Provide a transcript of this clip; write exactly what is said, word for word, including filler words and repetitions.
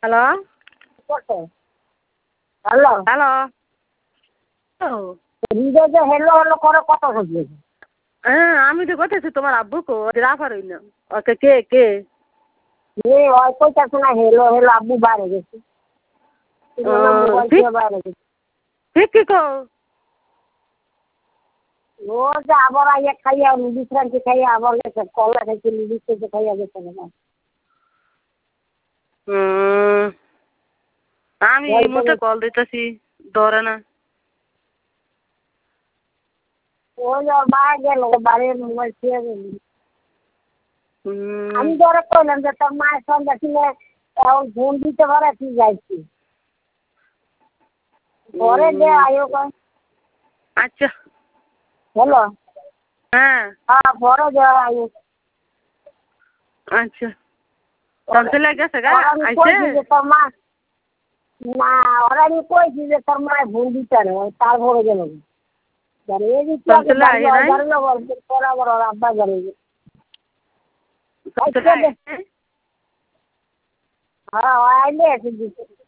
Hello hello hello হৃদয় যে hello hello করে কত হচ্ছে? হ্যাঁ আমি তো করতেছি তোমার আব্বু কো রাফার হইল ওকে কে কে এ ওই কইতাছে না হেলো হেলো আব্বু বাইরে গেছে মোবাইল ঠিক দিয়ে বাইরে গেছে। ঠিক কি কো ও যে আবার আইয়া খাইয়া বিশ্রান্তি খাইয়া আবার গেছে কলা খাইছে লিডিস থেকে খাইয়া গেছে না। হুম আমি এই মুহূর্তে কল দিতেছি ধরে না। ওই ওর বাইরে গেল বাড়ির মোবাইল খেয়ে গেল। হুম আমি ধরে কইলাম যে তোর মায়ের সঙ্গে ছিলে এখন ফোন দিতে পারে তুই যাইছি ঘরে যে আয়ো কয় আচ্ছা হ্যালো হ্যাঁ হ্যাঁ ঘরে যে আয়ো আচ্ছা তোর ছেলে গেছে গা ওরা আমি আইছে কইছি যে তোর মা না ওরা আমি কইছি যে তোর মায়ের ফোন দিতে রে তারপরে গেল জানি এই যে তোর কি ছেলে বাড়ি আই নাই বাড়ি বলছে তোরা বড় আব্বা গেল তোর ছেলে আই নাই? হ্যাঁ আইলে